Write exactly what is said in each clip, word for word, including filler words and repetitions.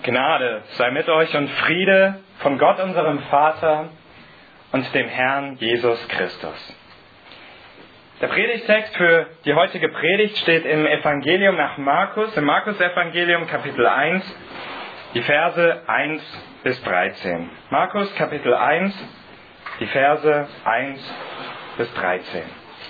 Gnade sei mit euch und Friede von Gott, unserem Vater und dem Herrn Jesus Christus. Der Predigtext für die heutige Predigt steht im Evangelium nach Markus, im Markus-Evangelium Kapitel eins, die Verse eins bis dreizehn. Markus Kapitel eins, die Verse eins bis dreizehn.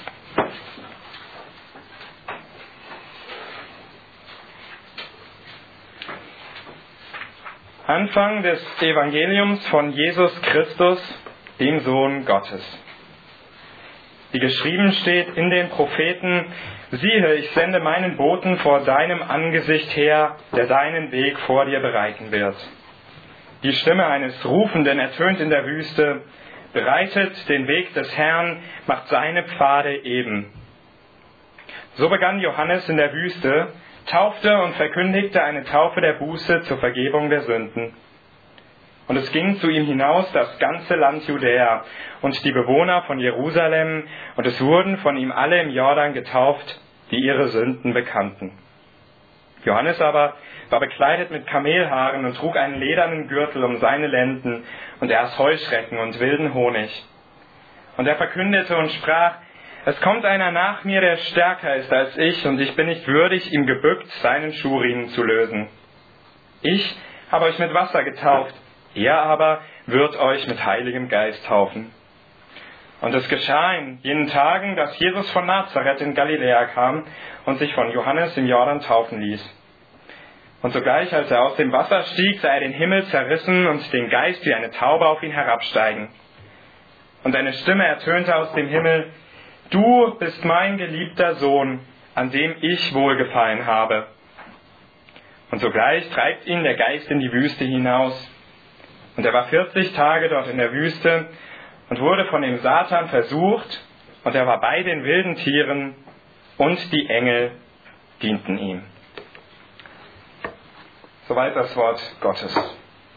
Anfang des Evangeliums von Jesus Christus, dem Sohn Gottes. Wie geschrieben steht in den Propheten: Siehe, ich sende meinen Boten vor deinem Angesicht her, der deinen Weg vor dir bereiten wird. Die Stimme eines Rufenden ertönt in der Wüste: Bereitet den Weg des Herrn, macht seine Pfade eben. So begann Johannes in der Wüste, taufte und verkündigte eine Taufe der Buße zur Vergebung der Sünden. Und es ging zu ihm hinaus das ganze Land Judäa und die Bewohner von Jerusalem, und es wurden von ihm alle im Jordan getauft, die ihre Sünden bekannten. Johannes aber war bekleidet mit Kamelhaaren und trug einen ledernen Gürtel um seine Lenden, und er aß Heuschrecken und wilden Honig. Und er verkündete und sprach: Es kommt einer nach mir, der stärker ist als ich, und ich bin nicht würdig, ihm gebückt seinen Schuhriemen zu lösen. Ich habe euch mit Wasser getauft, er aber wird euch mit Heiligem Geist taufen. Und es geschah in jenen Tagen, dass Jesus von Nazareth in Galiläa kam und sich von Johannes im Jordan taufen ließ. Und sogleich, als er aus dem Wasser stieg, sah er den Himmel zerrissen und den Geist wie eine Taube auf ihn herabsteigen. Und eine Stimme ertönte aus dem Himmel: Du bist mein geliebter Sohn, an dem ich wohlgefallen habe. Und sogleich treibt ihn der Geist in die Wüste hinaus. Und er war vierzig Tage dort in der Wüste und wurde von dem Satan versucht, und er war bei den wilden Tieren, und die Engel dienten ihm. Soweit das Wort Gottes.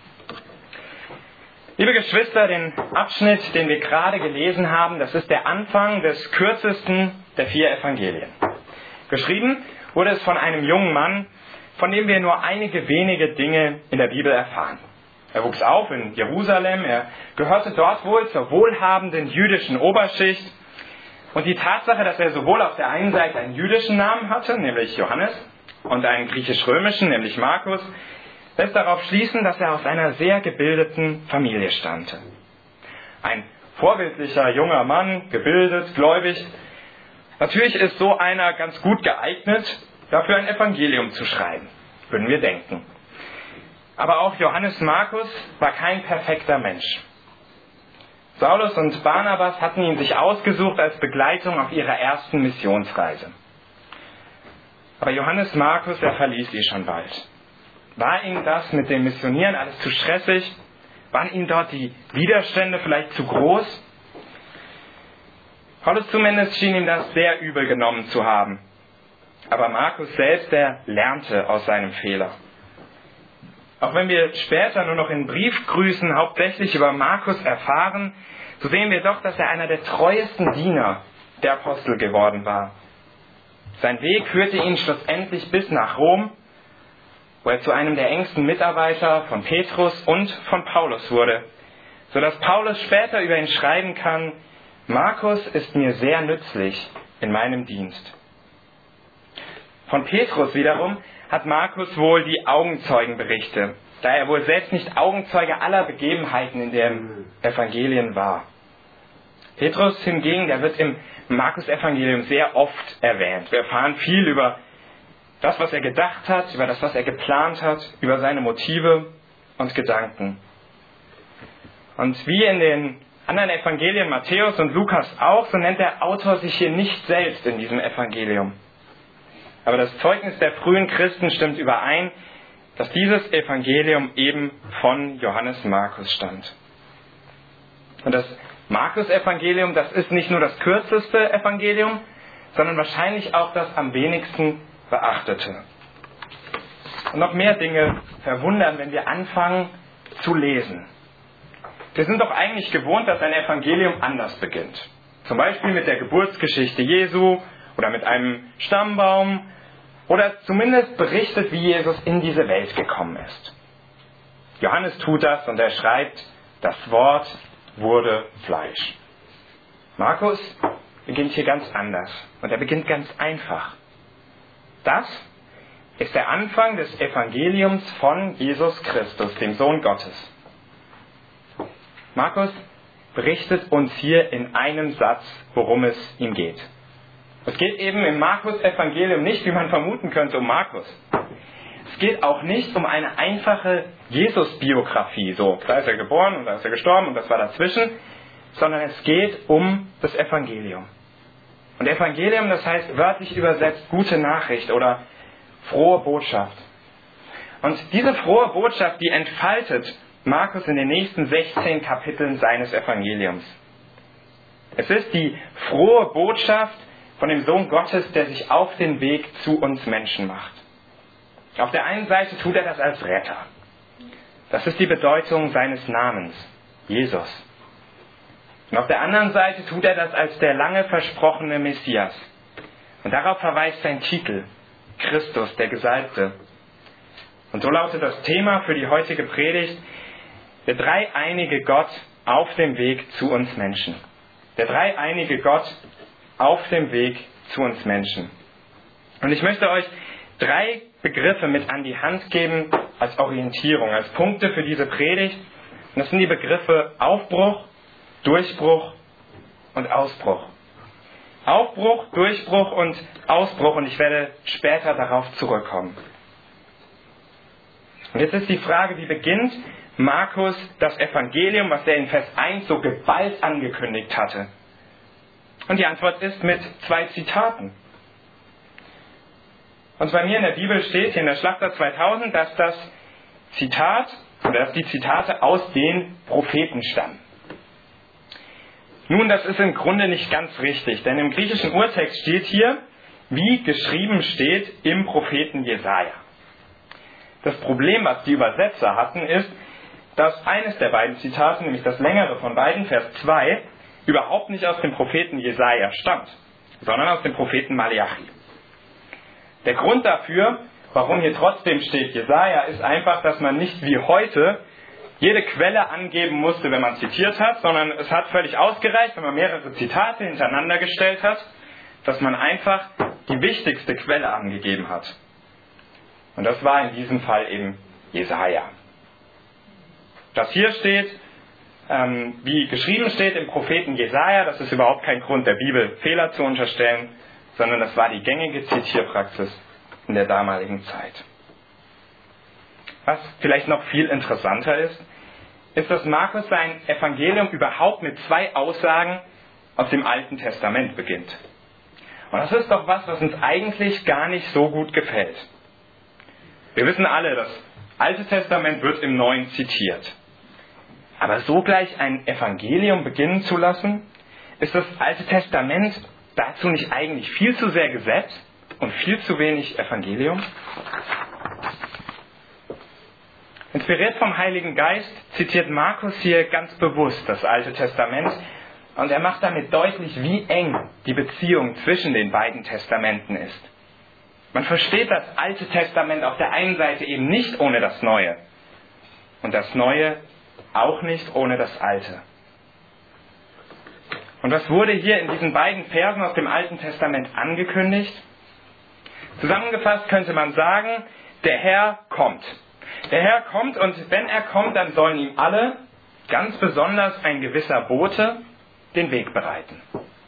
Liebe Geschwister, den Abschnitt, den wir gerade gelesen haben, das ist der Anfang des kürzesten der vier Evangelien. Geschrieben wurde es von einem jungen Mann, von dem wir nur einige wenige Dinge in der Bibel erfahren. Er wuchs auf in Jerusalem, er gehörte dort wohl zur wohlhabenden jüdischen Oberschicht. Und die Tatsache, dass er sowohl auf der einen Seite einen jüdischen Namen hatte, nämlich Johannes, und einen griechisch-römischen, nämlich Markus, lässt darauf schließen, dass er aus einer sehr gebildeten Familie stammte. Ein vorbildlicher junger Mann, gebildet, gläubig. Natürlich ist so einer ganz gut geeignet, dafür ein Evangelium zu schreiben, würden wir denken. Aber auch Johannes Markus war kein perfekter Mensch. Saulus und Barnabas hatten ihn sich ausgesucht als Begleitung auf ihrer ersten Missionsreise. Aber Johannes Markus, er verließ sie schon bald. War ihm das mit dem Missionieren alles zu stressig? Waren ihm dort die Widerstände vielleicht zu groß? Paulus zumindest schien ihm das sehr übel genommen zu haben. Aber Markus selbst, der lernte aus seinem Fehler. Auch wenn wir später nur noch in Briefgrüßen hauptsächlich über Markus erfahren, so sehen wir doch, dass er einer der treuesten Diener der Apostel geworden war. Sein Weg führte ihn schlussendlich bis nach Rom, wo er zu einem der engsten Mitarbeiter von Petrus und von Paulus wurde, sodass Paulus später über ihn schreiben kann: Markus ist mir sehr nützlich in meinem Dienst. Von Petrus wiederum hat Markus wohl die Augenzeugenberichte, da er wohl selbst nicht Augenzeuge aller Begebenheiten in den Evangelien war. Petrus hingegen, der wird im Markus-Evangelium sehr oft erwähnt. Wir erfahren viel über das, was er gedacht hat, über das, was er geplant hat, über seine Motive und Gedanken. Und wie in den anderen Evangelien, Matthäus und Lukas auch, so nennt der Autor sich hier nicht selbst in diesem Evangelium. Aber das Zeugnis der frühen Christen stimmt überein, dass dieses Evangelium eben von Johannes Markus stammt. Und das Markus-Evangelium, das ist nicht nur das kürzeste Evangelium, sondern wahrscheinlich auch das am wenigsten beachtete. Und noch mehr Dinge verwundern, wenn wir anfangen zu lesen. Wir sind doch eigentlich gewohnt, dass ein Evangelium anders beginnt. Zum Beispiel mit der Geburtsgeschichte Jesu oder mit einem Stammbaum oder zumindest berichtet, wie Jesus in diese Welt gekommen ist. Johannes tut das und er schreibt, das Wort wurde Fleisch. Markus beginnt hier ganz anders und er beginnt ganz einfach. Das ist der Anfang des Evangeliums von Jesus Christus, dem Sohn Gottes. Markus berichtet uns hier in einem Satz, worum es ihm geht. Es geht eben im Markus-Evangelium nicht, wie man vermuten könnte, um Markus. Es geht auch nicht um eine einfache Jesus-Biografie, so, da ist er geboren und da ist er gestorben und das war dazwischen, sondern es geht um das Evangelium. Und Evangelium, das heißt wörtlich übersetzt gute Nachricht oder frohe Botschaft. Und diese frohe Botschaft, die entfaltet Markus in den nächsten sechzehn Kapiteln seines Evangeliums. Es ist die frohe Botschaft von dem Sohn Gottes, der sich auf den Weg zu uns Menschen macht. Auf der einen Seite tut er das als Retter. Das ist die Bedeutung seines Namens, Jesus. Und auf der anderen Seite tut er das als der lange versprochene Messias. Und darauf verweist sein Titel, Christus, der Gesalbte. Und so lautet das Thema für die heutige Predigt, der dreieinige Gott auf dem Weg zu uns Menschen. Der dreieinige Gott auf dem Weg zu uns Menschen. Und ich möchte euch drei Begriffe mit an die Hand geben als Orientierung, als Punkte für diese Predigt. Und das sind die Begriffe Aufbruch, Durchbruch und Ausbruch. Aufbruch, Durchbruch und Ausbruch, und ich werde später darauf zurückkommen. Und jetzt ist die Frage, wie beginnt Markus das Evangelium, was er in Vers eins so geballt angekündigt hatte? Und die Antwort ist mit zwei Zitaten. Und bei mir in der Bibel steht hier in der Schlachter zweitausend, dass das Zitat, oder dass die Zitate aus den Propheten stammen. Nun, das ist im Grunde nicht ganz richtig, denn im griechischen Urtext steht hier, wie geschrieben steht im Propheten Jesaja. Das Problem, was die Übersetzer hatten, ist, dass eines der beiden Zitate, nämlich das längere von beiden, Vers zwei, überhaupt nicht aus dem Propheten Jesaja stammt, sondern aus dem Propheten Maleachi. Der Grund dafür, warum hier trotzdem steht Jesaja, ist einfach, dass man nicht wie heute jede Quelle angeben musste, wenn man zitiert hat, sondern es hat völlig ausgereicht, wenn man mehrere Zitate hintereinander gestellt hat, dass man einfach die wichtigste Quelle angegeben hat. Und das war in diesem Fall eben Jesaja. Das hier steht, ähm, wie geschrieben steht im Propheten Jesaja, das ist überhaupt kein Grund der Bibel, Fehler zu unterstellen, sondern das war die gängige Zitierpraxis in der damaligen Zeit. Was vielleicht noch viel interessanter ist, ist, dass Markus sein Evangelium überhaupt mit zwei Aussagen aus dem Alten Testament beginnt. Und das ist doch was, was uns eigentlich gar nicht so gut gefällt. Wir wissen alle, das Alte Testament wird im Neuen zitiert. Aber so gleich ein Evangelium beginnen zu lassen, ist das Alte Testament dazu nicht eigentlich viel zu sehr gesetzt und viel zu wenig Evangelium? Inspiriert vom Heiligen Geist zitiert Markus hier ganz bewusst das Alte Testament und er macht damit deutlich, wie eng die Beziehung zwischen den beiden Testamenten ist. Man versteht das Alte Testament auf der einen Seite eben nicht ohne das Neue und das Neue auch nicht ohne das Alte. Und was wurde hier in diesen beiden Versen aus dem Alten Testament angekündigt? Zusammengefasst könnte man sagen, der Herr kommt. Der Herr kommt und wenn er kommt, dann sollen ihm alle, ganz besonders ein gewisser Bote, den Weg bereiten.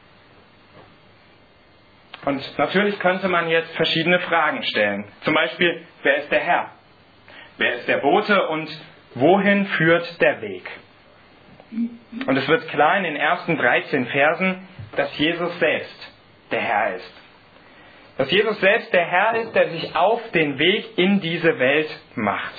Und natürlich könnte man jetzt verschiedene Fragen stellen. Zum Beispiel, wer ist der Herr? Wer ist der Bote und wohin führt der Weg? Und es wird klar in den ersten dreizehn Versen, dass Jesus selbst der Herr ist. Dass Jesus selbst der Herr ist, der sich auf den Weg in diese Welt macht.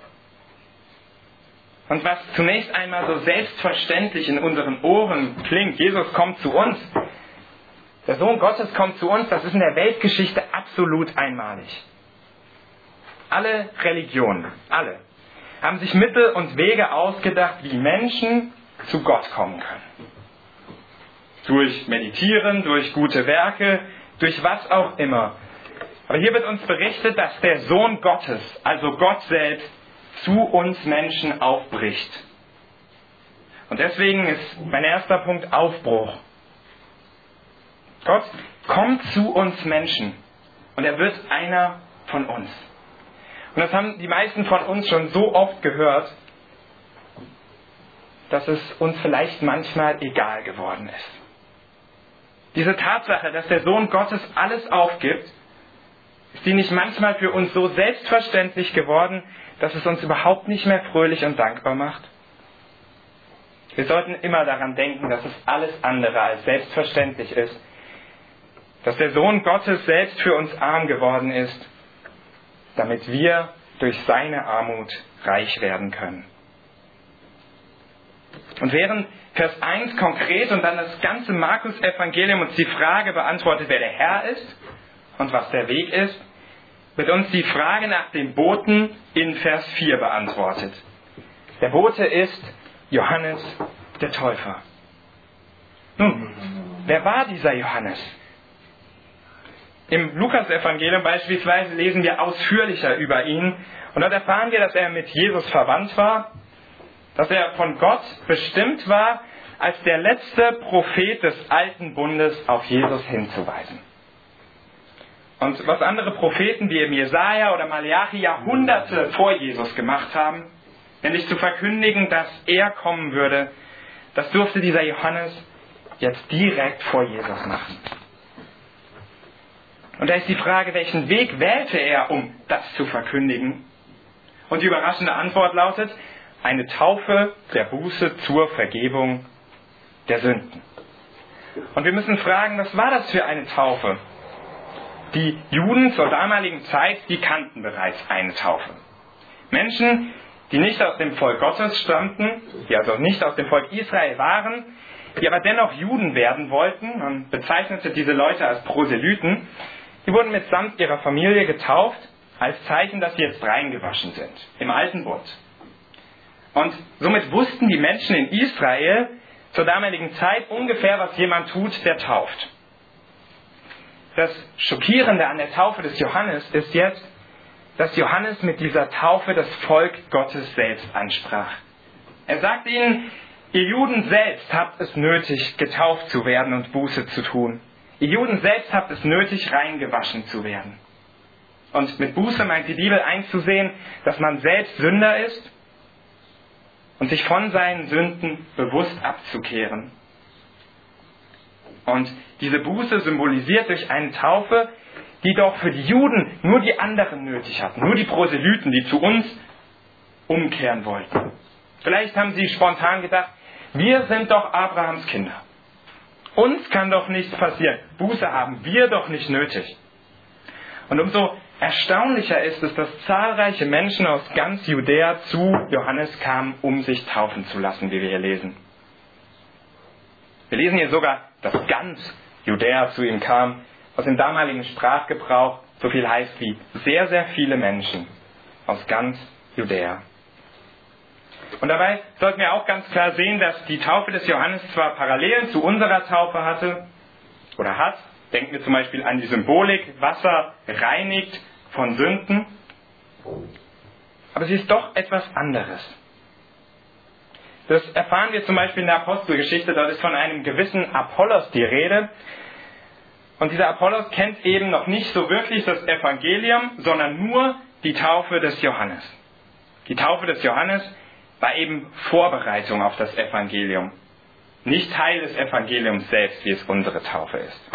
Und was zunächst einmal so selbstverständlich in unseren Ohren klingt, Jesus kommt zu uns, der Sohn Gottes kommt zu uns, das ist in der Weltgeschichte absolut einmalig. Alle Religionen, alle, haben sich Mittel und Wege ausgedacht, wie Menschen zu Gott kommen können. Durch Meditieren, durch gute Werke, durch was auch immer. Aber hier wird uns berichtet, dass der Sohn Gottes, also Gott selbst, zu uns Menschen aufbricht. Und deswegen ist mein erster Punkt Aufbruch. Gott kommt zu uns Menschen und er wird einer von uns. Und das haben die meisten von uns schon so oft gehört, dass es uns vielleicht manchmal egal geworden ist. Diese Tatsache, dass der Sohn Gottes alles aufgibt, ist die nicht manchmal für uns so selbstverständlich geworden, dass es uns überhaupt nicht mehr fröhlich und dankbar macht? Wir sollten immer daran denken, dass es alles andere als selbstverständlich ist, dass der Sohn Gottes selbst für uns arm geworden ist, damit wir durch seine Armut reich werden können. Und während Vers eins konkret und dann das ganze Markus-Evangelium uns die Frage beantwortet, wer der Herr ist und was der Weg ist, wird uns die Frage nach dem Boten in Vers vier beantwortet. Der Bote ist Johannes der Täufer. Nun, wer war dieser Johannes? Im Lukas-Evangelium beispielsweise lesen wir ausführlicher über ihn und dort erfahren wir, dass er mit Jesus verwandt war, dass er von Gott bestimmt war, als der letzte Prophet des alten Bundes auf Jesus hinzuweisen. Und was andere Propheten wie eben Jesaja oder Malachi Jahrhunderte vor Jesus gemacht haben, nämlich zu verkündigen, dass er kommen würde, das durfte dieser Johannes jetzt direkt vor Jesus machen. Und da ist die Frage, welchen Weg wählte er, um das zu verkündigen? Und die überraschende Antwort lautet, eine Taufe der Buße zur Vergebung der Sünden. Und wir müssen fragen, was war das für eine Taufe? Die Juden zur damaligen Zeit, die kannten bereits eine Taufe. Menschen, die nicht aus dem Volk Gottes stammten, die also nicht aus dem Volk Israel waren, die aber dennoch Juden werden wollten, man bezeichnete diese Leute als Proselyten, die wurden mitsamt ihrer Familie getauft, als Zeichen, dass sie jetzt reingewaschen sind, im Alten Bund. Und somit wussten die Menschen in Israel zur damaligen Zeit ungefähr, was jemand tut, der tauft. Das Schockierende an der Taufe des Johannes ist jetzt, dass Johannes mit dieser Taufe das Volk Gottes selbst ansprach. Er sagt ihnen, ihr Juden selbst habt es nötig, getauft zu werden und Buße zu tun. Ihr Juden selbst habt es nötig, reingewaschen zu werden. Und mit Buße meint die Bibel einzusehen, dass man selbst Sünder ist und sich von seinen Sünden bewusst abzukehren. Und diese Buße symbolisiert durch eine Taufe, die doch für die Juden nur die anderen nötig hatten, nur die Proselyten, die zu uns umkehren wollten. Vielleicht haben sie spontan gedacht, wir sind doch Abrahams Kinder. Uns kann doch nichts passieren. Buße haben wir doch nicht nötig. Und umso erstaunlicher ist es, dass zahlreiche Menschen aus ganz Judäa zu Johannes kamen, um sich taufen zu lassen, wie wir hier lesen. Wir lesen hier sogar, dass ganz Judäa zu ihm kam, was im damaligen Sprachgebrauch so viel heißt wie sehr, sehr viele Menschen aus ganz Judäa. Und dabei sollten wir auch ganz klar sehen, dass die Taufe des Johannes zwar Parallelen zu unserer Taufe hatte oder hat. Denken wir zum Beispiel an die Symbolik, Wasser reinigt von Sünden. Aber sie ist doch etwas anderes. Das erfahren wir zum Beispiel in der Apostelgeschichte. Dort ist von einem gewissen Apollos die Rede. Und dieser Apollos kennt eben noch nicht so wirklich das Evangelium, sondern nur die Taufe des Johannes. Die Taufe des Johannes war eben Vorbereitung auf das Evangelium. Nicht Teil des Evangeliums selbst, wie es unsere Taufe ist.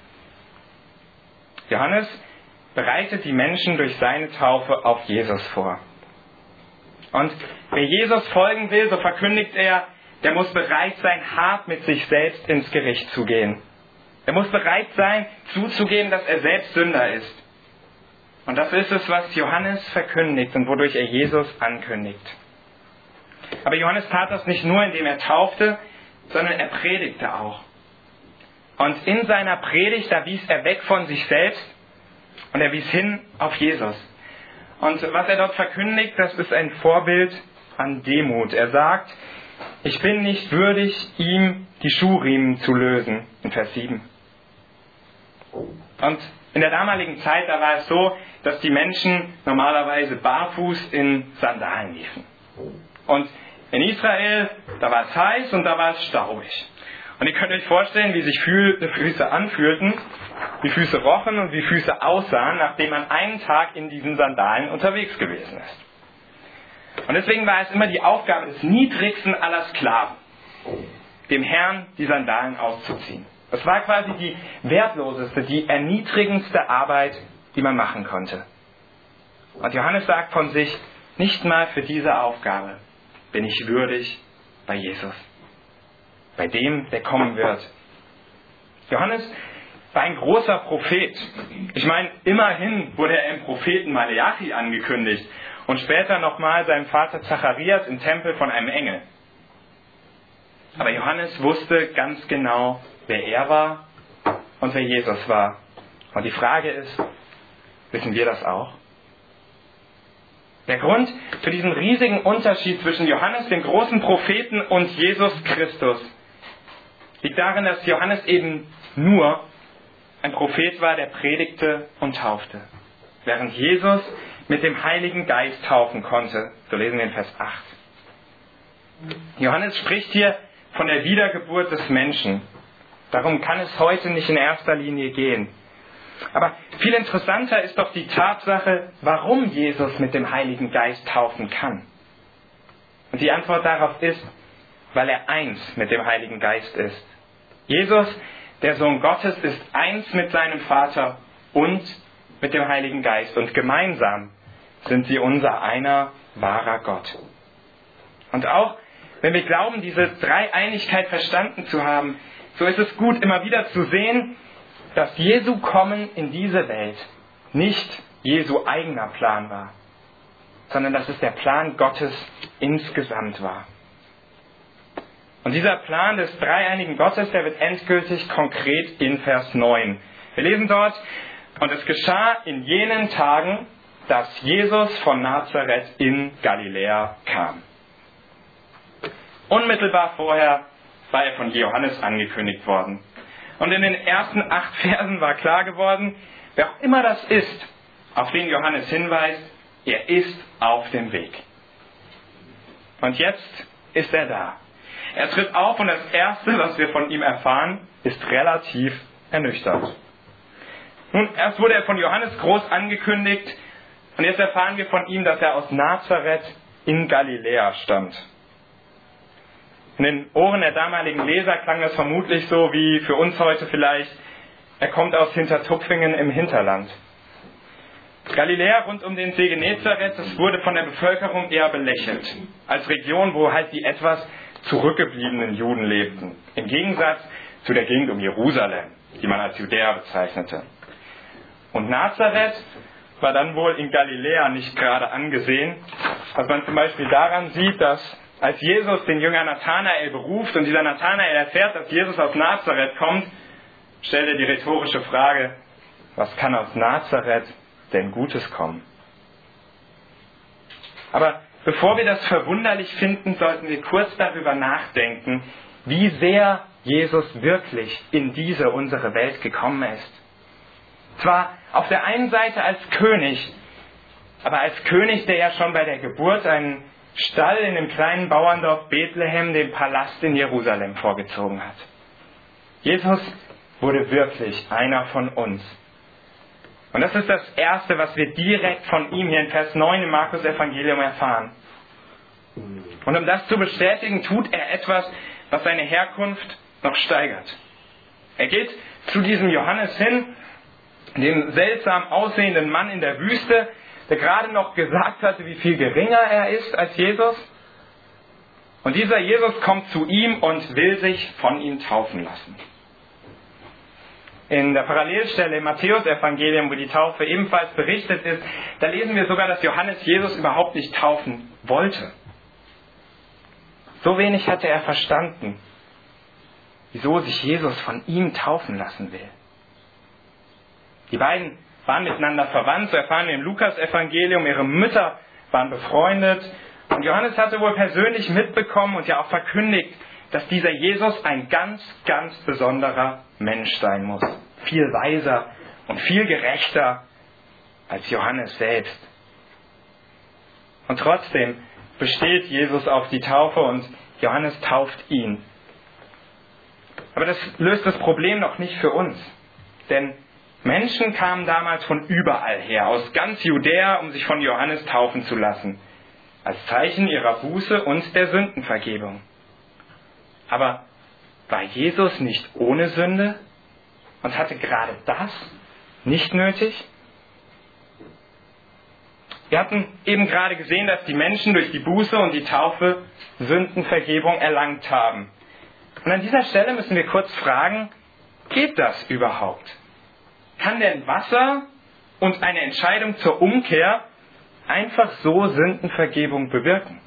Johannes bereitet die Menschen durch seine Taufe auf Jesus vor. Und wer Jesus folgen will, so verkündigt er, der muss bereit sein, hart mit sich selbst ins Gericht zu gehen. Er muss bereit sein, zuzugeben, dass er selbst Sünder ist. Und das ist es, was Johannes verkündigt und wodurch er Jesus ankündigt. Aber Johannes tat das nicht nur, indem er taufte, sondern er predigte auch. Und in seiner Predigt, da wies er weg von sich selbst und er wies hin auf Jesus. Und was er dort verkündigt, das ist ein Vorbild an Demut. Er sagt, ich bin nicht würdig, ihm die Schuhriemen zu lösen, in Vers sieben. Und In der damaligen Zeit, da war es so, dass die Menschen normalerweise barfuß in Sandalen liefen. Und in Israel, da war es heiß und da war es staubig. Und ihr könnt euch vorstellen, wie sich Füße anfühlten, wie Füße rochen und wie Füße aussahen, nachdem man einen Tag in diesen Sandalen unterwegs gewesen ist. Und deswegen war es immer die Aufgabe des niedrigsten aller Sklaven, dem Herrn die Sandalen auszuziehen. Das war quasi die wertloseste, die erniedrigendste Arbeit, die man machen konnte. Und Johannes sagt von sich, nicht mal für diese Aufgabe bin ich würdig bei Jesus, bei dem, der kommen wird. Johannes war ein großer Prophet. Ich meine, immerhin wurde er im Propheten Maleachi angekündigt und später nochmal seinem Vater Zacharias im Tempel von einem Engel. Aber Johannes wusste ganz genau, wer er war und wer Jesus war. Und die Frage ist, wissen wir das auch? Der Grund für diesen riesigen Unterschied zwischen Johannes, dem großen Propheten, und Jesus Christus liegt darin, dass Johannes eben nur ein Prophet war, der predigte und taufte, während Jesus mit dem Heiligen Geist taufen konnte. So lesen wir in Vers acht. Johannes spricht hier von der Wiedergeburt des Menschen. Darum kann es heute nicht in erster Linie gehen. Aber viel interessanter ist doch die Tatsache, warum Jesus mit dem Heiligen Geist taufen kann. Und die Antwort darauf ist, weil er eins mit dem Heiligen Geist ist. Jesus, der Sohn Gottes, ist eins mit seinem Vater und mit dem Heiligen Geist. Und gemeinsam sind sie unser einer wahrer Gott. Und auch wenn wir glauben, diese Dreieinigkeit verstanden zu haben, so ist es gut, immer wieder zu sehen, dass Jesu Kommen in diese Welt nicht Jesu eigener Plan war, sondern dass es der Plan Gottes insgesamt war. Und dieser Plan des dreieinigen Gottes, der wird endgültig konkret in Vers neun. Wir lesen dort, und es geschah in jenen Tagen, dass Jesus von Nazareth in Galiläa kam. Unmittelbar vorher war er von Johannes angekündigt worden. Und in den ersten acht Versen war klar geworden, wer auch immer das ist, auf den Johannes hinweist, er ist auf dem Weg. Und jetzt ist er da. Er tritt auf und das Erste, was wir von ihm erfahren, ist relativ ernüchternd. Nun, erst wurde er von Johannes groß angekündigt und jetzt erfahren wir von ihm, dass er aus Nazareth in Galiläa stammt. In den Ohren der damaligen Leser klang das vermutlich so wie für uns heute vielleicht, er kommt aus Hintertupfingen im Hinterland. Galiläa rund um den See Genezareth, das wurde von der Bevölkerung eher belächelt, als Region, wo halt die etwas zurückgebliebenen Juden lebten. Im Gegensatz zu der Gegend um Jerusalem, die man als Judäa bezeichnete. Und Nazareth war dann wohl in Galiläa nicht gerade angesehen, was man zum Beispiel daran sieht, dass als Jesus den Jünger Nathanael beruft und dieser Nathanael erfährt, dass Jesus aus Nazareth kommt, stellt er die rhetorische Frage, was kann aus Nazareth denn Gutes kommen? Aber bevor wir das verwunderlich finden, sollten wir kurz darüber nachdenken, wie sehr Jesus wirklich in diese unsere Welt gekommen ist. Zwar auf der einen Seite als König, aber als König, der ja schon bei der Geburt einen Stall in dem kleinen Bauerndorf Bethlehem, den Palast in Jerusalem vorgezogen hat. Jesus wurde wirklich einer von uns. Und das ist das Erste, was wir direkt von ihm hier in Vers neun im Markus-Evangelium erfahren. Und um das zu bestätigen, tut er etwas, was seine Herkunft noch steigert. Er geht zu diesem Johannes hin, dem seltsam aussehenden Mann in der Wüste, der gerade noch gesagt hatte, wie viel geringer er ist als Jesus. Und dieser Jesus kommt zu ihm und will sich von ihm taufen lassen. In der Parallelstelle im Matthäus-Evangelium, wo die Taufe ebenfalls berichtet ist, da lesen wir sogar, dass Johannes Jesus überhaupt nicht taufen wollte. So wenig hatte er verstanden, wieso sich Jesus von ihm taufen lassen will. Die beiden waren miteinander verwandt, so erfahren wir im Lukas-Evangelium, ihre Mütter waren befreundet. Und Johannes hatte wohl persönlich mitbekommen und ja auch verkündigt, dass dieser Jesus ein ganz, ganz besonderer Mensch sein muss. Viel weiser und viel gerechter als Johannes selbst. Und trotzdem besteht Jesus auf die Taufe und Johannes tauft ihn. Aber das löst das Problem noch nicht für uns. Denn Menschen kamen damals von überall her, aus ganz Judäa, um sich von Johannes taufen zu lassen, als Zeichen ihrer Buße und der Sündenvergebung. Aber war Jesus nicht ohne Sünde und hatte gerade das nicht nötig? Wir hatten eben gerade gesehen, dass die Menschen durch die Buße und die Taufe Sündenvergebung erlangt haben. Und an dieser Stelle müssen wir kurz fragen, geht das überhaupt? Kann denn Wasser und eine Entscheidung zur Umkehr einfach so Sündenvergebung bewirken?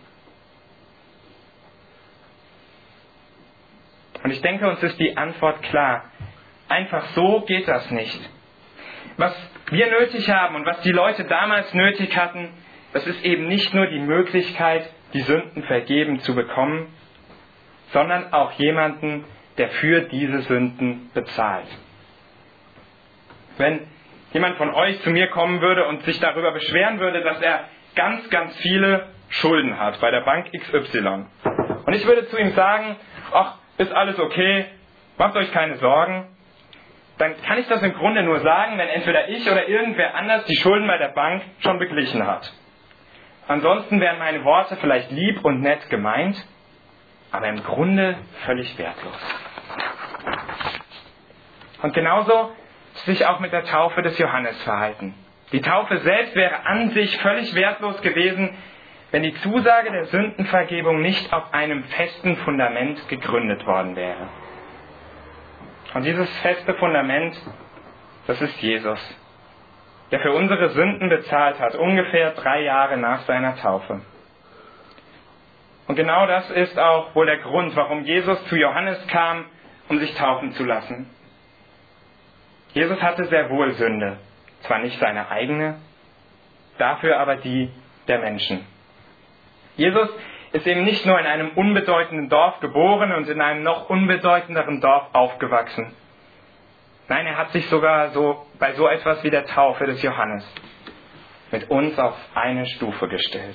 Und ich denke, uns ist die Antwort klar. Einfach so geht das nicht. Was wir nötig haben und was die Leute damals nötig hatten, das ist eben nicht nur die Möglichkeit, die Sünden vergeben zu bekommen, sondern auch jemanden, der für diese Sünden bezahlt. Wenn jemand von euch zu mir kommen würde und sich darüber beschweren würde, dass er ganz, ganz viele Schulden hat bei der Bank X Y. Und ich würde zu ihm sagen, ach, ist alles okay, macht euch keine Sorgen. Dann kann ich das im Grunde nur sagen, wenn entweder ich oder irgendwer anders die Schulden bei der Bank schon beglichen hat. Ansonsten wären meine Worte vielleicht lieb und nett gemeint, aber im Grunde völlig wertlos. Und genauso sich auch mit der Taufe des Johannes verhalten. Die Taufe selbst wäre an sich völlig wertlos gewesen, wenn die Zusage der Sündenvergebung nicht auf einem festen Fundament gegründet worden wäre. Und dieses feste Fundament, das ist Jesus, der für unsere Sünden bezahlt hat, ungefähr drei Jahre nach seiner Taufe. Und genau das ist auch wohl der Grund, warum Jesus zu Johannes kam, um sich taufen zu lassen. Jesus hatte sehr wohl Sünde, zwar nicht seine eigene, dafür aber die der Menschen. Jesus ist eben nicht nur in einem unbedeutenden Dorf geboren und in einem noch unbedeutenderen Dorf aufgewachsen. Nein, er hat sich sogar so bei so etwas wie der Taufe des Johannes mit uns auf eine Stufe gestellt.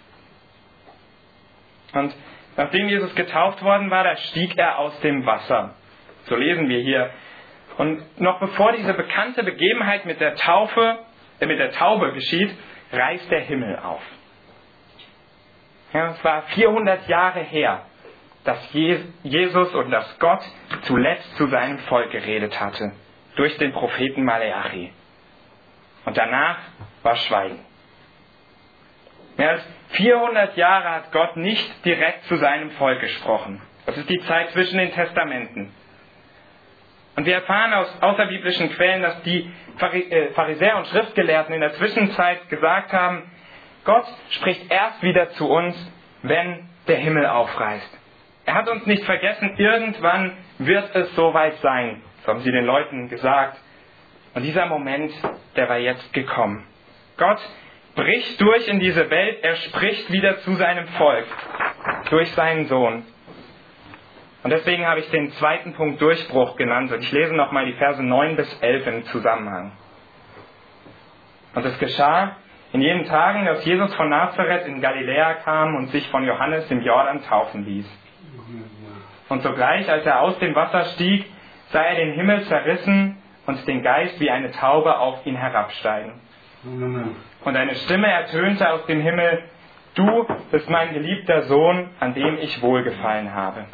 Und nachdem Jesus getauft worden war, da stieg er aus dem Wasser. So lesen wir hier. Und noch bevor diese bekannte Begebenheit mit der Taufe, äh, mit der Taube geschieht, reißt der Himmel auf. Ja, es war vierhundert Jahre her, dass Jesus und dass Gott zuletzt zu seinem Volk geredet hatte, durch den Propheten Maleachi. Und danach war Schweigen. Mehr als vierhundert Jahre hat Gott nicht direkt zu seinem Volk gesprochen. Das ist die Zeit zwischen den Testamenten. Und wir erfahren aus außerbiblischen Quellen, dass die Pharisäer und Schriftgelehrten in der Zwischenzeit gesagt haben, Gott spricht erst wieder zu uns, wenn der Himmel aufreißt. Er hat uns nicht vergessen, irgendwann wird es soweit sein. So haben sie den Leuten gesagt. Und dieser Moment, der war jetzt gekommen. Gott bricht durch in diese Welt, er spricht wieder zu seinem Volk, durch seinen Sohn. Und deswegen habe ich den zweiten Punkt Durchbruch genannt. Und ich lese nochmal die Verse neun bis elf im Zusammenhang. Und es geschah in jenen Tagen, dass Jesus von Nazareth in Galiläa kam und sich von Johannes im Jordan taufen ließ. Und sogleich, als er aus dem Wasser stieg, sah er den Himmel zerrissen und den Geist wie eine Taube auf ihn herabsteigen. Und eine Stimme ertönte aus dem Himmel, du bist mein geliebter Sohn, an dem ich wohlgefallen habe.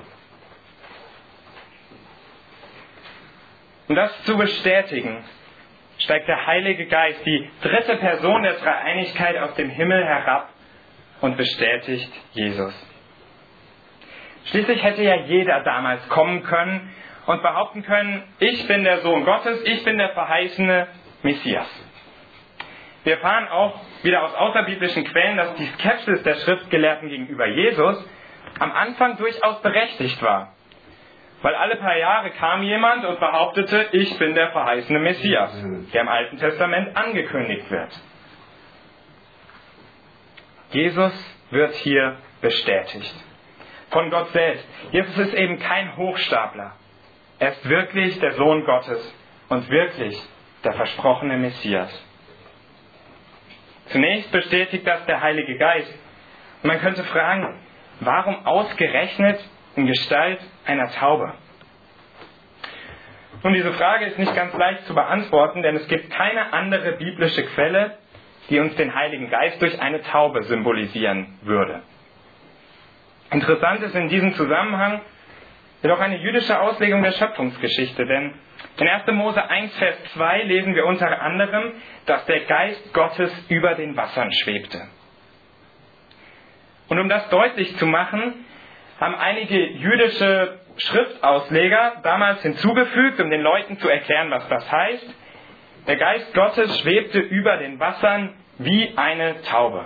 Um das zu bestätigen, steigt der Heilige Geist, die dritte Person der Dreieinigkeit, aus dem Himmel herab und bestätigt Jesus. Schließlich hätte ja jeder damals kommen können und behaupten können, ich bin der Sohn Gottes, ich bin der verheißene Messias. Wir erfahren auch wieder aus außerbiblischen Quellen, dass die Skepsis der Schriftgelehrten gegenüber Jesus am Anfang durchaus berechtigt war. Weil alle paar Jahre kam jemand und behauptete, ich bin der verheißene Messias, der im Alten Testament angekündigt wird. Jesus wird hier bestätigt. Von Gott selbst. Jesus ist eben kein Hochstapler. Er ist wirklich der Sohn Gottes und wirklich der versprochene Messias. Zunächst bestätigt das der Heilige Geist. Und man könnte fragen, warum ausgerechnet in Gestalt einer Taube? Nun, diese Frage ist nicht ganz leicht zu beantworten, denn es gibt keine andere biblische Quelle, die uns den Heiligen Geist durch eine Taube symbolisieren würde. Interessant ist in diesem Zusammenhang jedoch eine jüdische Auslegung der Schöpfungsgeschichte, denn in erster Mose eins, Vers zwei lesen wir unter anderem, dass der Geist Gottes über den Wassern schwebte. Und um das deutlich zu machen, haben einige jüdische Schriftausleger damals hinzugefügt, um den Leuten zu erklären, was das heißt. Der Geist Gottes schwebte über den Wassern wie eine Taube.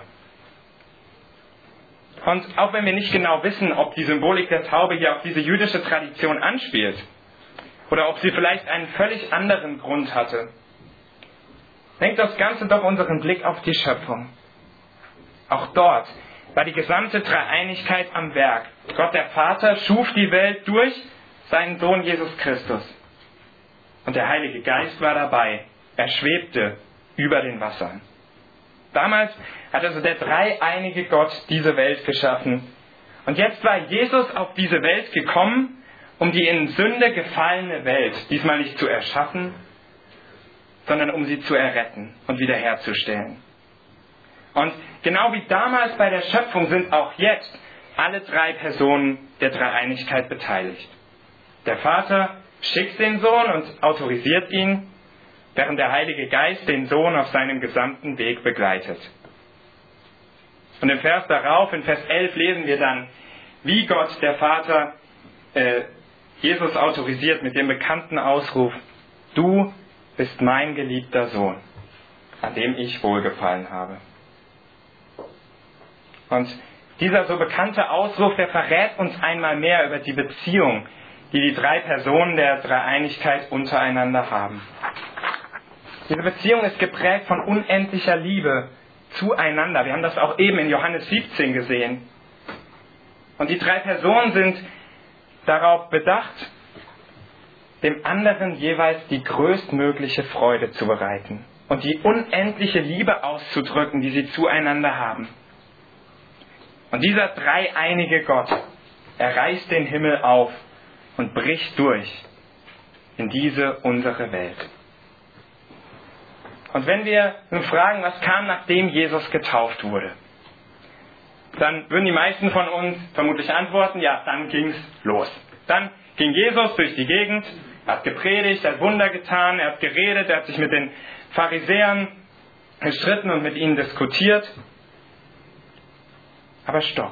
Und auch wenn wir nicht genau wissen, ob die Symbolik der Taube hier auf diese jüdische Tradition anspielt oder ob sie vielleicht einen völlig anderen Grund hatte, lenkt das Ganze doch unseren Blick auf die Schöpfung. Auch dort war die gesamte Dreieinigkeit am Werk. Gott der Vater schuf die Welt durch seinen Sohn Jesus Christus. Und der Heilige Geist war dabei. Er schwebte über den Wassern. Damals hat also der dreieinige Gott diese Welt geschaffen. Und jetzt war Jesus auf diese Welt gekommen, um die in Sünde gefallene Welt diesmal nicht zu erschaffen, sondern um sie zu erretten und wiederherzustellen. Und genau wie damals bei der Schöpfung sind auch jetzt alle drei Personen der Dreieinigkeit beteiligt. Der Vater schickt den Sohn und autorisiert ihn, während der Heilige Geist den Sohn auf seinem gesamten Weg begleitet. Und im Vers darauf, in Vers elf, lesen wir dann, wie Gott, der Vater, äh, Jesus autorisiert mit dem bekannten Ausruf: Du bist mein geliebter Sohn, an dem ich wohlgefallen habe. Und dieser so bekannte Ausruf, der verrät uns einmal mehr über die Beziehung, die die drei Personen der Dreieinigkeit untereinander haben. Diese Beziehung ist geprägt von unendlicher Liebe zueinander. Wir haben das auch eben in Johannes siebzehn gesehen. Und die drei Personen sind darauf bedacht, dem anderen jeweils die größtmögliche Freude zu bereiten und die unendliche Liebe auszudrücken, die sie zueinander haben. Und dieser dreieinige Gott, er reißt den Himmel auf und bricht durch in diese unsere Welt. Und wenn wir nun fragen, was kam, nachdem Jesus getauft wurde, dann würden die meisten von uns vermutlich antworten, ja, dann ging's los. Dann ging Jesus durch die Gegend, hat gepredigt, hat Wunder getan, er hat geredet, er hat sich mit den Pharisäern gestritten und mit ihnen diskutiert. Aber stopp.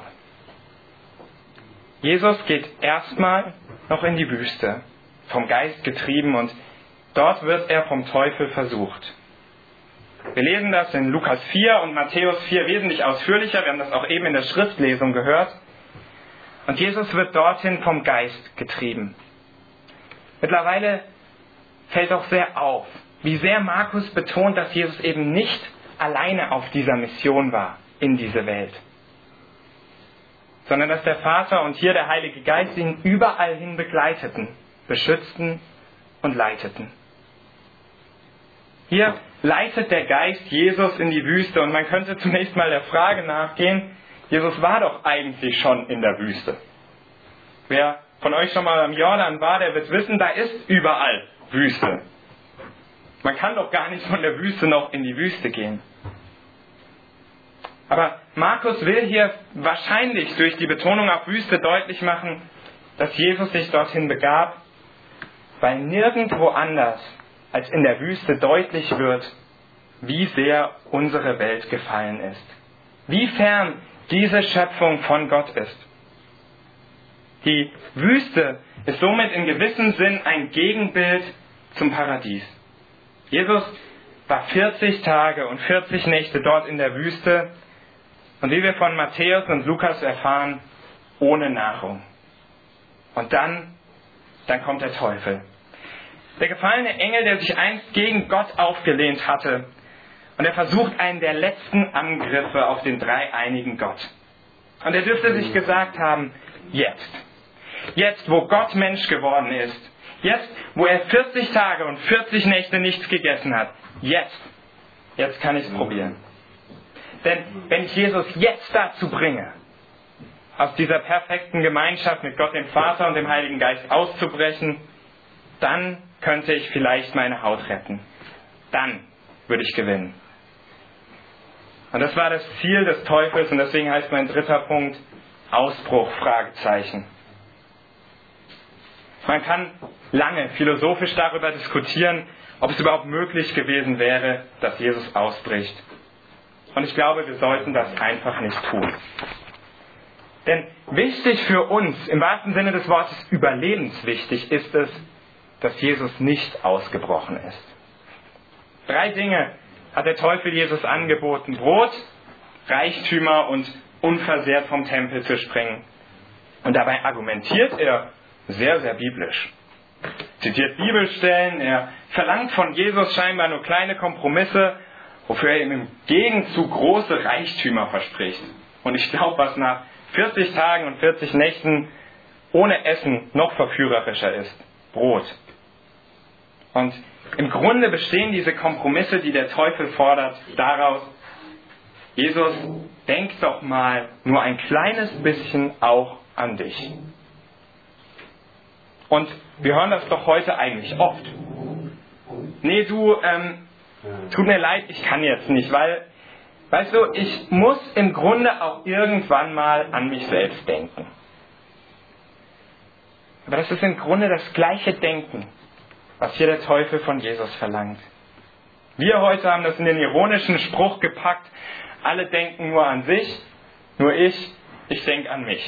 Jesus geht erstmal noch in die Wüste, vom Geist getrieben, und dort wird er vom Teufel versucht. Wir lesen das in Lukas vier und Matthäus vier wesentlich ausführlicher. Wir haben das auch eben in der Schriftlesung gehört. Und Jesus wird dorthin vom Geist getrieben. Mittlerweile fällt auch sehr auf, wie sehr Markus betont, dass Jesus eben nicht alleine auf dieser Mission war in diese Welt, sondern dass der Vater und hier der Heilige Geist ihn überall hin begleiteten, beschützten und leiteten. Hier leitet der Geist Jesus in die Wüste, und man könnte zunächst mal der Frage nachgehen, Jesus war doch eigentlich schon in der Wüste. Wer von euch schon mal am Jordan war, der wird wissen, da ist überall Wüste. Man kann doch gar nicht von der Wüste noch in die Wüste gehen. Aber Markus will hier wahrscheinlich durch die Betonung auf Wüste deutlich machen, dass Jesus sich dorthin begab, weil nirgendwo anders als in der Wüste deutlich wird, wie sehr unsere Welt gefallen ist. Wie fern diese Schöpfung von Gott ist. Die Wüste ist somit in gewissem Sinn ein Gegenbild zum Paradies. Jesus war vierzig Tage und vierzig Nächte dort in der Wüste, und wie wir von Matthäus und Lukas erfahren, ohne Nahrung. Und dann, dann kommt der Teufel. Der gefallene Engel, der sich einst gegen Gott aufgelehnt hatte. Und er versucht einen der letzten Angriffe auf den dreieinigen Gott. Und er dürfte sich gesagt haben, jetzt. Jetzt, wo Gott Mensch geworden ist. Jetzt, wo er vierzig Tage und vierzig Nächte nichts gegessen hat. Jetzt. Jetzt kann ich es probieren. Denn wenn ich Jesus jetzt dazu bringe, aus dieser perfekten Gemeinschaft mit Gott dem Vater und dem Heiligen Geist auszubrechen, dann könnte ich vielleicht meine Haut retten. Dann würde ich gewinnen. Und das war das Ziel des Teufels und deswegen heißt mein dritter Punkt Ausbruch, Fragezeichen. Man kann lange philosophisch darüber diskutieren, ob es überhaupt möglich gewesen wäre, dass Jesus ausbricht. Und ich glaube, wir sollten das einfach nicht tun. Denn wichtig für uns, im wahrsten Sinne des Wortes überlebenswichtig, ist es, dass Jesus nicht ausgebrochen ist. Drei Dinge hat der Teufel Jesus angeboten: Brot, Reichtümer und unversehrt vom Tempel zu springen. Und dabei argumentiert er sehr, sehr biblisch. Zitiert Bibelstellen, er verlangt von Jesus scheinbar nur kleine Kompromisse, wofür er ihm im Gegenzug große Reichtümer verspricht. Und ich glaube, was nach vierzig Tagen und vierzig Nächten ohne Essen noch verführerischer ist: Brot. Und im Grunde bestehen diese Kompromisse, die der Teufel fordert, daraus: Jesus, denk doch mal nur ein kleines bisschen auch an dich. Und wir hören das doch heute eigentlich oft. Nee, du, ähm, tut mir leid, ich kann jetzt nicht, weil, weißt du, ich muss im Grunde auch irgendwann mal an mich selbst denken. Aber das ist im Grunde das gleiche Denken, was hier der Teufel von Jesus verlangt. Wir heute haben das in den ironischen Spruch gepackt: Alle denken nur an sich, nur ich, ich denke an mich.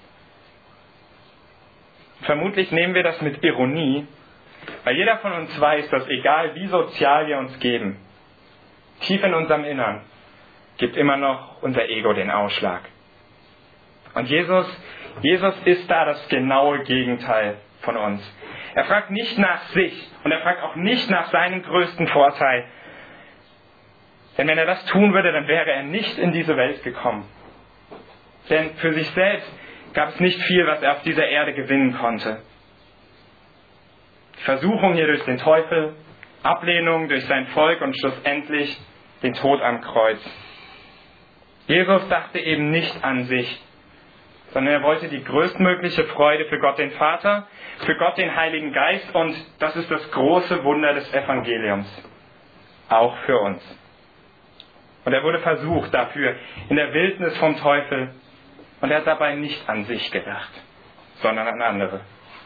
Vermutlich nehmen wir das mit Ironie, weil jeder von uns weiß, dass egal wie sozial wir uns geben, tief in unserem Innern gibt immer noch unser Ego den Ausschlag. Und Jesus, Jesus ist da das genaue Gegenteil von uns. Er fragt nicht nach sich und er fragt auch nicht nach seinem größten Vorteil. Denn wenn er das tun würde, dann wäre er nicht in diese Welt gekommen. Denn für sich selbst gab es nicht viel, was er auf dieser Erde gewinnen konnte. Die Versuchung hier durch den Teufel, Ablehnung durch sein Volk und schlussendlich den Tod am Kreuz. Jesus dachte eben nicht an sich, sondern er wollte die größtmögliche Freude für Gott den Vater, für Gott den Heiligen Geist, und das ist das große Wunder des Evangeliums, auch für uns. Und er wurde versucht dafür in der Wildnis vom Teufel, und er hat dabei nicht an sich gedacht, sondern an andere.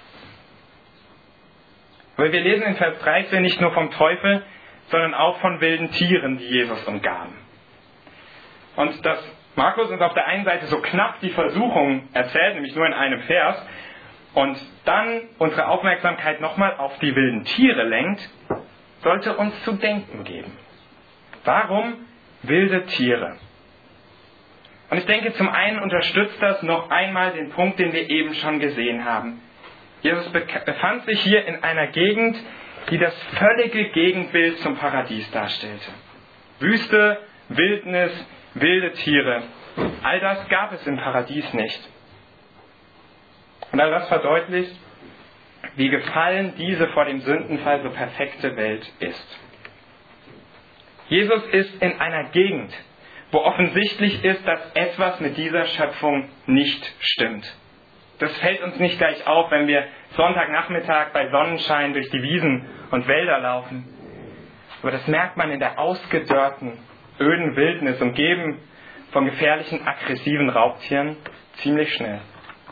Aber wir lesen in Vers dreizehn nicht nur vom Teufel, sondern auch von wilden Tieren, die Jesus umgaben. Und dass Markus uns auf der einen Seite so knapp die Versuchung erzählt, nämlich nur in einem Vers, und dann unsere Aufmerksamkeit nochmal auf die wilden Tiere lenkt, sollte uns zu denken geben. Warum wilde Tiere? Und ich denke, zum einen unterstützt das noch einmal den Punkt, den wir eben schon gesehen haben. Jesus befand sich hier in einer Gegend, die das völlige Gegenbild zum Paradies darstellte. Wüste, Wildnis, wilde Tiere. All das gab es im Paradies nicht. Und all das verdeutlicht, wie gefallen diese vor dem Sündenfall so perfekte Welt ist. Jesus ist in einer Gegend, wo offensichtlich ist, dass etwas mit dieser Schöpfung nicht stimmt. Das fällt uns nicht gleich auf, wenn wir Sonntagnachmittag bei Sonnenschein durch die Wiesen und Wälder laufen. Aber das merkt man in der ausgedörrten, öden Wildnis, umgeben von gefährlichen, aggressiven Raubtieren, ziemlich schnell.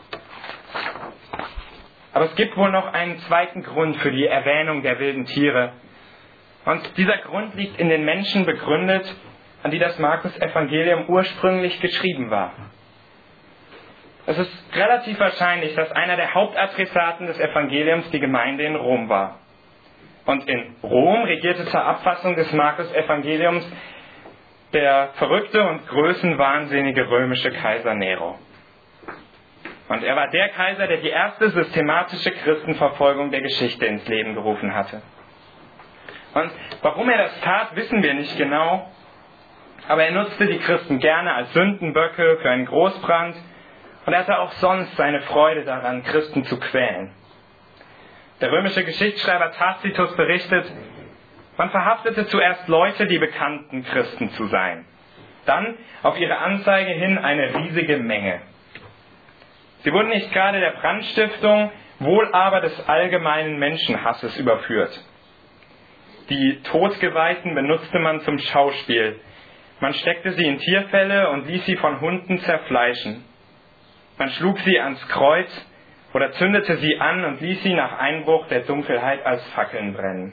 Aber es gibt wohl noch einen zweiten Grund für die Erwähnung der wilden Tiere. Und dieser Grund liegt in den Menschen begründet, an die das Markus-Evangelium ursprünglich geschrieben war. Es ist relativ wahrscheinlich, dass einer der Hauptadressaten des Evangeliums die Gemeinde in Rom war. Und in Rom regierte zur Abfassung des Markus-Evangeliums der verrückte und größenwahnsinnige römische Kaiser Nero. Und er war der Kaiser, der die erste systematische Christenverfolgung der Geschichte ins Leben gerufen hatte. Und warum er das tat, wissen wir nicht genau. Aber er nutzte die Christen gerne als Sündenböcke für einen Großbrand. Und er hatte auch sonst seine Freude daran, Christen zu quälen. Der römische Geschichtsschreiber Tacitus berichtet, man verhaftete zuerst Leute, die bekannten Christen zu sein. Dann auf ihre Anzeige hin eine riesige Menge. Sie wurden nicht gerade der Brandstiftung, wohl aber des allgemeinen Menschenhasses überführt. Die Todgeweihten benutzte man zum Schauspiel. Man steckte sie in Tierfelle und ließ sie von Hunden zerfleischen. Man schlug sie ans Kreuz oder zündete sie an und ließ sie nach Einbruch der Dunkelheit als Fackeln brennen.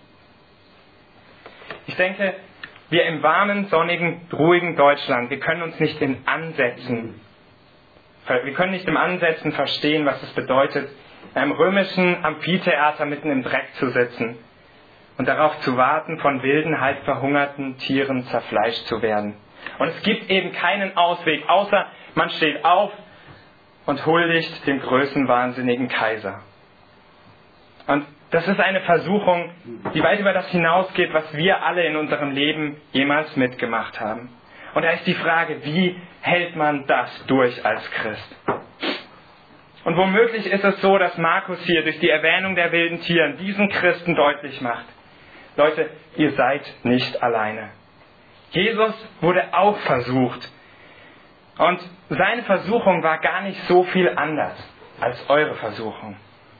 Ich denke, wir im warmen, sonnigen, ruhigen Deutschland, wir können uns nicht in Ansätzen, wir können nicht im Ansätzen verstehen, was es bedeutet, in einem römischen Amphitheater mitten im Dreck zu sitzen und darauf zu warten, von wilden, halb verhungerten Tieren zerfleischt zu werden. Und es gibt eben keinen Ausweg, außer man steht auf und huldigt dem größenwahnsinnigen Kaiser. Und das ist eine Versuchung, die weit über das hinausgeht, was wir alle in unserem Leben jemals mitgemacht haben. Und da ist die Frage, wie hält man das durch als Christ? Und womöglich ist es so, dass Markus hier durch die Erwähnung der wilden Tiere diesen Christen deutlich macht: Leute, ihr seid nicht alleine. Jesus wurde auch versucht. Und seine Versuchung war gar nicht so viel anders als eure Versuchung.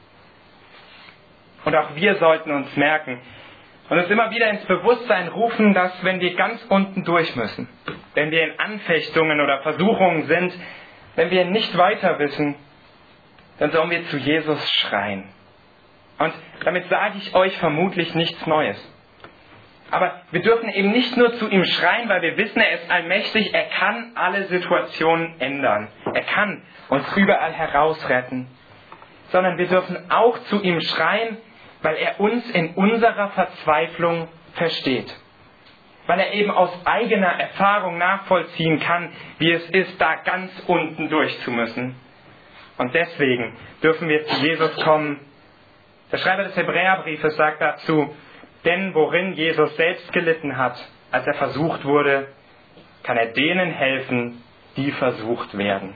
Und auch wir sollten uns merken und uns immer wieder ins Bewusstsein rufen, dass wenn wir ganz unten durch müssen, wenn wir in Anfechtungen oder Versuchungen sind, wenn wir nicht weiter wissen, dann sollen wir zu Jesus schreien. Und damit sage ich euch vermutlich nichts Neues. Aber wir dürfen eben nicht nur zu ihm schreien, weil wir wissen, er ist allmächtig, er kann alle Situationen ändern. Er kann uns überall herausretten. Sondern wir dürfen auch zu ihm schreien, weil er uns in unserer Verzweiflung versteht. Weil er eben aus eigener Erfahrung nachvollziehen kann, wie es ist, da ganz unten durch zu müssen. Und deswegen dürfen wir zu Jesus kommen. Der Schreiber des Hebräerbriefes sagt dazu: Denn worin Jesus selbst gelitten hat, als er versucht wurde, kann er denen helfen, die versucht werden.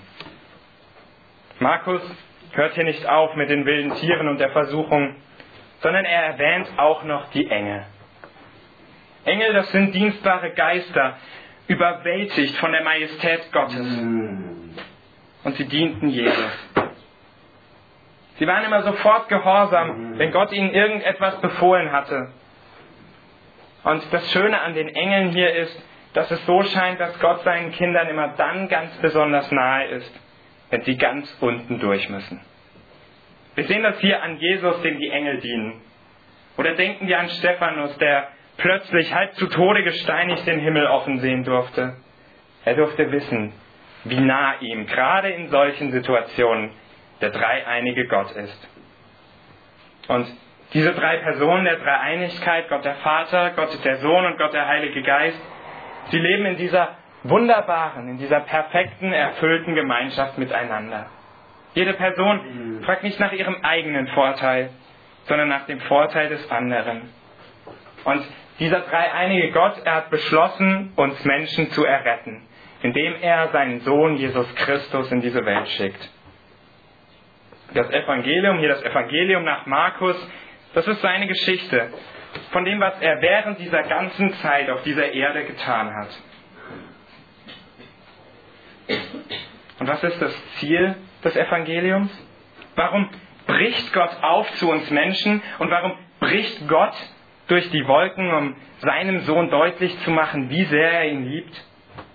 Markus hört hier nicht auf mit den wilden Tieren und der Versuchung, sondern er erwähnt auch noch die Engel. Engel, das sind dienstbare Geister, überwältigt von der Majestät Gottes. Und sie dienten Jesus. Sie waren immer sofort gehorsam, wenn Gott ihnen irgendetwas befohlen hatte. Und das Schöne an den Engeln hier ist, dass es so scheint, dass Gott seinen Kindern immer dann ganz besonders nahe ist, wenn sie ganz unten durch müssen. Wir sehen das hier an Jesus, dem die Engel dienen. Oder denken wir an Stephanus, der plötzlich halb zu Tode gesteinigt den Himmel offen sehen durfte. Er durfte wissen, wie nah ihm, gerade in solchen Situationen, der dreieinige Gott ist. Und diese drei Personen der Dreieinigkeit, Gott der Vater, Gott der Sohn und Gott der Heilige Geist, sie leben in dieser wunderbaren, in dieser perfekten, erfüllten Gemeinschaft miteinander. Jede Person fragt nicht nach ihrem eigenen Vorteil, sondern nach dem Vorteil des anderen. Und dieser dreieinige Gott, er hat beschlossen, uns Menschen zu erretten, indem er seinen Sohn Jesus Christus in diese Welt schickt. Das Evangelium, hier das Evangelium nach Markus, das ist seine Geschichte von dem, was er während dieser ganzen Zeit auf dieser Erde getan hat. Und was ist das Ziel des Evangeliums? Warum bricht Gott auf zu uns Menschen und warum bricht Gott durch die Wolken, um seinem Sohn deutlich zu machen, wie sehr er ihn liebt?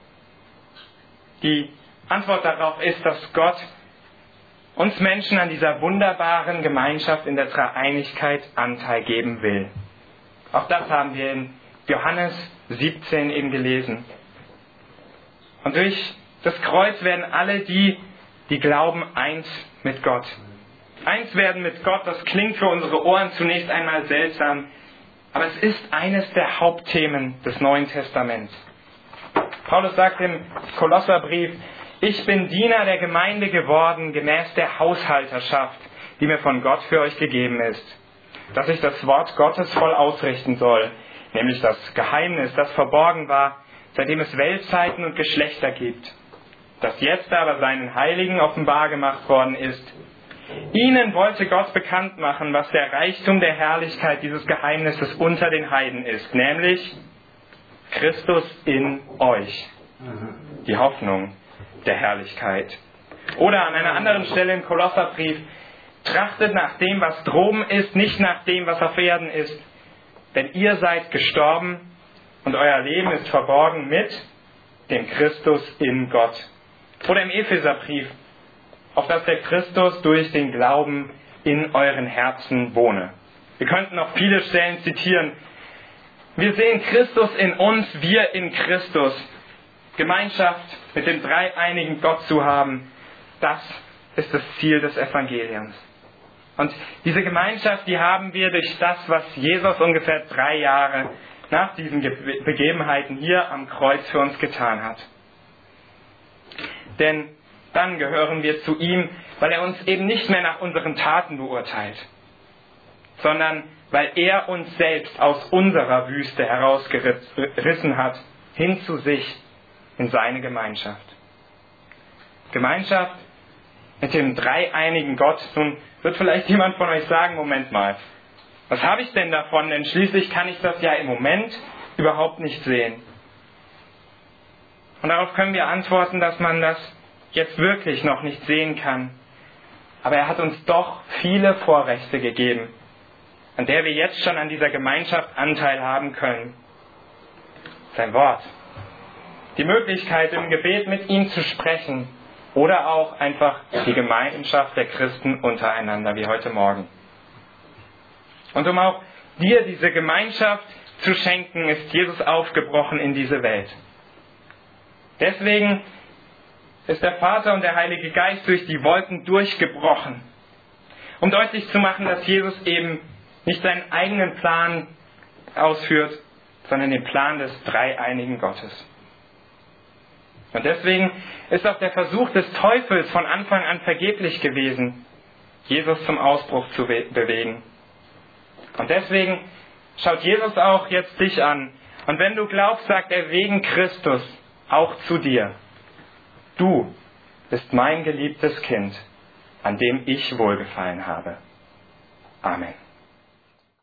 Die Antwort darauf ist, dass Gott uns Menschen an dieser wunderbaren Gemeinschaft in der Dreieinigkeit Anteil geben will. Auch das haben wir in Johannes siebzehn eben gelesen. Und durch das Kreuz werden alle die, die glauben, eins mit Gott. Eins werden mit Gott, das klingt für unsere Ohren zunächst einmal seltsam, aber es ist eines der Hauptthemen des Neuen Testaments. Paulus sagt im Kolosserbrief: Ich bin Diener der Gemeinde geworden, gemäß der Haushalterschaft, die mir von Gott für euch gegeben ist, dass ich das Wort Gottes voll ausrichten soll, nämlich das Geheimnis, das verborgen war, seitdem es Weltzeiten und Geschlechter gibt, das jetzt aber seinen Heiligen offenbar gemacht worden ist. Ihnen wollte Gott bekannt machen, was der Reichtum der Herrlichkeit dieses Geheimnisses unter den Heiden ist, nämlich Christus in euch, die Hoffnung der Herrlichkeit. Oder an einer anderen Stelle im Kolosserbrief: Trachtet nach dem, was droben ist, nicht nach dem, was auf Erden ist. Denn ihr seid gestorben und euer Leben ist verborgen mit dem Christus in Gott. Oder im Epheserbrief: auf dass der Christus durch den Glauben in euren Herzen wohne. Wir könnten noch viele Stellen zitieren. Wir sehen Christus in uns, wir in Christus. Gemeinschaft mit dem dreieinigen Gott zu haben, das ist das Ziel des Evangeliums. Und diese Gemeinschaft, die haben wir durch das, was Jesus ungefähr drei Jahre nach diesen Begebenheiten hier am Kreuz für uns getan hat. Denn dann gehören wir zu ihm, weil er uns eben nicht mehr nach unseren Taten beurteilt, sondern weil er uns selbst aus unserer Wüste herausgerissen hat, hin zu sich in seine Gemeinschaft. Gemeinschaft mit dem dreieinigen Gott. Nun wird vielleicht jemand von euch sagen: Moment mal, was habe ich denn davon? Denn schließlich kann ich das ja im Moment überhaupt nicht sehen. Und darauf können wir antworten, dass man das jetzt wirklich noch nicht sehen kann. Aber er hat uns doch viele Vorrechte gegeben, an der wir jetzt schon an dieser Gemeinschaft Anteil haben können. Sein Wort, die Möglichkeit, im Gebet mit ihm zu sprechen, oder auch einfach die Gemeinschaft der Christen untereinander, wie heute Morgen. Und um auch dir diese Gemeinschaft zu schenken, ist Jesus aufgebrochen in diese Welt. Deswegen ist der Vater und der Heilige Geist durch die Wolken durchgebrochen, um deutlich zu machen, dass Jesus eben nicht seinen eigenen Plan ausführt, sondern den Plan des dreieinigen Gottes. Und deswegen ist auch der Versuch des Teufels von Anfang an vergeblich gewesen, Jesus zum Ausbruch zu bewegen. Und deswegen schaut Jesus auch jetzt dich an. Und wenn du glaubst, sagt er wegen Christus auch zu dir: Du bist mein geliebtes Kind, an dem ich wohlgefallen habe. Amen.